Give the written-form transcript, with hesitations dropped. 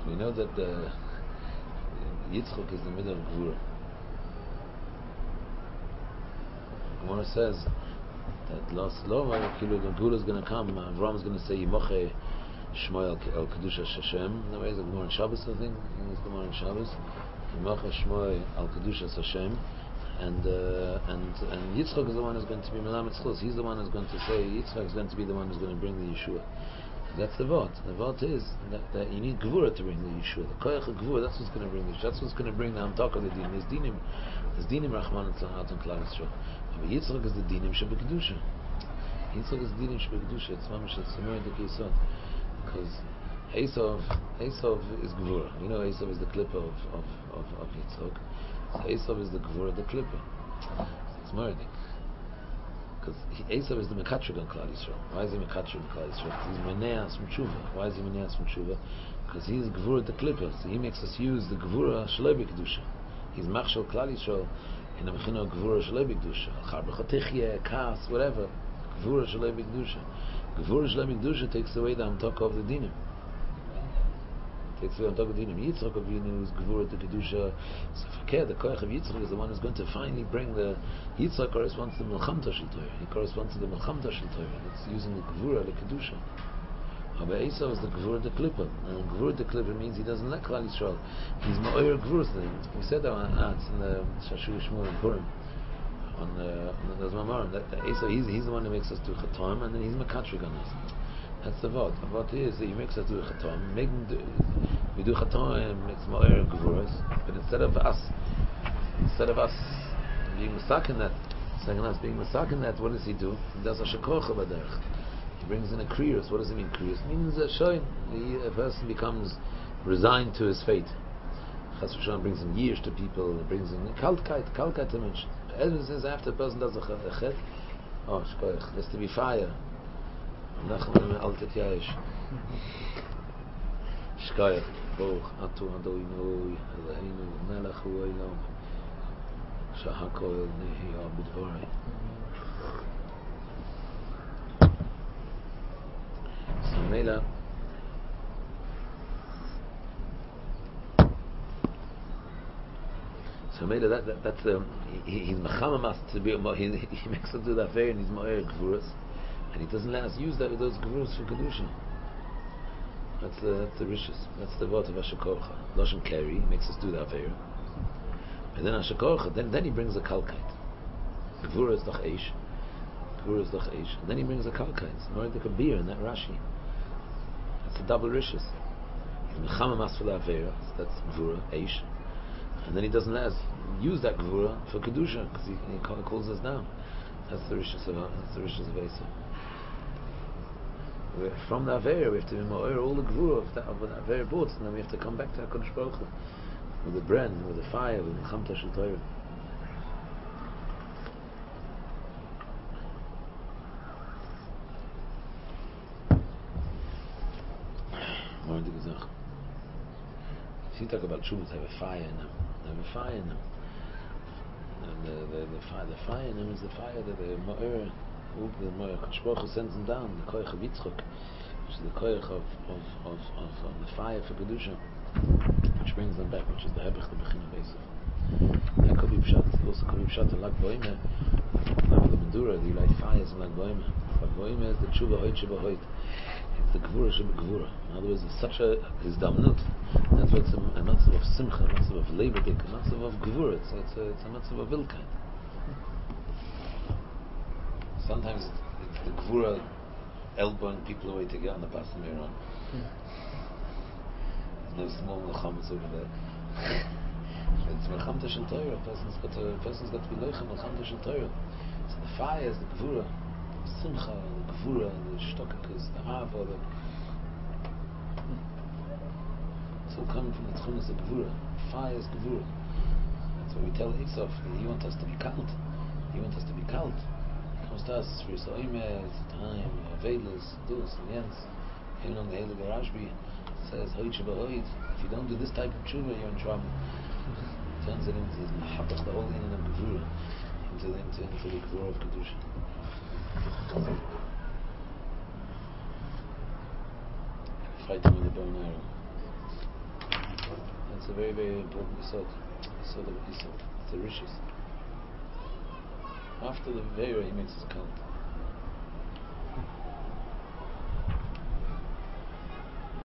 We know that Yitzchak is the middle of Gvura. Gemara says that last law, the Gvura is going to come. Avram is going to say Yimoche Shmoy al Kedusha Hashem. No, is it Gemara in Shabbos? I think it's Gemara in Shabbos. Yimoche Shmoy al Kedusha Hashem. And Yitzchak is the one who's going to be Melamed Tzchus. He's the one who's going to say, Yitzchak is going to be the one who's going to bring the Yeshua. That's the Vot. The Vot is that you need Gevura to bring the Yeshua. The Koyach of Gevura, that's what's going to bring the Yeshua. That's what's going to bring the Hamtok of the Dinim. There's Dinim Rachman and Tzlanat and Klal Yisrael. But Yitzchak is the Dinim Sheba Kedusha. Yitzchak is the Dinim Sheba Kedusha. It's Mamash, it's Semer Dik Yisod. Because Esav is Gevura. You know, Esav is the clipper of Yitzchak. So Esav is the Gevura, the clipper. It's Murdik. Because Esav is the Mekatrig on Klal Yisrael. Why is he Mekatrig on Klal Yisrael? Because he's Meneas from Tshuva. Why is he Meneas from Tshuva? Because he's Gevura, the clipper. So he makes us use the Gevura Shalei B'Kedusha. He's Machshel Klal Yisrael in the Mechina of Gevura Shalei B'Kedusha. Char B'Chotichye, Kas, whatever. Gevura Shalei B'Kedusha. Gevura Shalei B'Kedusha takes away the Hamtok of the Dinim. Takes away Hamtok of the Dinim. Yitzchak of Yinu is Gevura to Kedusha. So forget the Koyach of Yitzchak is the one who's going to finally bring the... Yitzchak corresponds to the Melchamta Shel Torah. He corresponds to the Melchamta Shel Torah. It's using the Gevura, the Kedusha. But Esau is the Gevura de Klippa. And Gevura de Klippa means he doesn't like Klal Yisrael. He's Ma'or Gevura. We said that in the Shashu Shmuel in Purim. On the Zmamarim. That Esau, he's the one who makes us do Chatam, and then he's Makatrig on us. That's the Vod. The Vod is that he makes us do Chatam. We do Chatam, it's Ma'or Gevuras. But instead of us being Masak in that, second us being Masak in that, what does he do? He does a Shekocha Baderech. He brings in a Kriyus. What does it mean, Kriyus? It means a Shoin. A person becomes resigned to his fate. Chas v'shalom brings in years to people, brings in Kalkeit to mention. Ever since after a person does a Chet, oh, Shkoich, there's to be fire. Nachman Altet Yayish. Shkoich, Boch, Atu Adoinu, Eloheinu, Melech Hu Olam, Shahakol Nehi Abidvari. So Mela, that's he's mechamamas to be. He makes us do that very, and he's ma'or gevuras, and he doesn't let us use those gevuras for kedusha. That's the rishus. That's the word of Ashakorcha. Loshem Keri makes us do that very. And then Ashakorcha, then he brings a kalkait. Gevura is doch eish. Gevura is doch eish. And then he brings a kalkait. It's more like a beer in that Rashi. That's a double rishus. He's mechamamas for that very. That's gevura eish. And then he doesn't let us use that gevura for kedusha because he calls us down. That's the rishus of Esau. From the Avera, we have to be more all the gevura of the Avera brought, and then we have to come back to HaKadosh Baruch Hu with the brand, with the fire, with the Chamta Shel Torah. More in the Gezach. If you talk about Shuvah, they have a fire in them. The fire in them, and the fire in them is the fire that the Ma'or, Kadosh Baruch Hu sends them down. The Koyach of Yitzchak, which is the Koyach of the fire for Kedusha, which brings them back, which is the Hebech, the Bechina Beisav. That could be Pshat. Also could be Pshat in Lag Boimeh, like the Medura, the light fires in Lag Boimeh. Lag Boimeh is the Tshuva Hoyt Sheba Hoyt. It's the Gevura Sheba Gevura. In other words, it's such a Hizdamnut. That's why it's a matzav of simcha, a matzav of leibedik, a matzav of gevura. It's a matzav of vilkeit. Sometimes it's the gevura elbowing people away to get on the bus and on. There's no small mechamas over there. It's melchamta shel Torah. A person's got to be loichem melchamta shel Torah. So the fire is the gevura, the simcha, the gevura, the shtokakus, the hava, it's all coming from the tchunas of Gevura. Fire is Gevura. That's what we tell Esau. He wants us to be kalt. He wants us to be kalt. He comes to us for his oimer, it's time, avedas, dus, and yens. Even on the Heilige Rashbi says, Hoyt sheba hoyt. If you don't do this type of tshuva, you're in trouble. Turns it into the whole inyan of Gevura, into the Gevura of Kedusha. Fight him with a bow and arrow. a very, very important yesod. Yesod of Yisod. It's a rishis. After the Veira, he makes his count.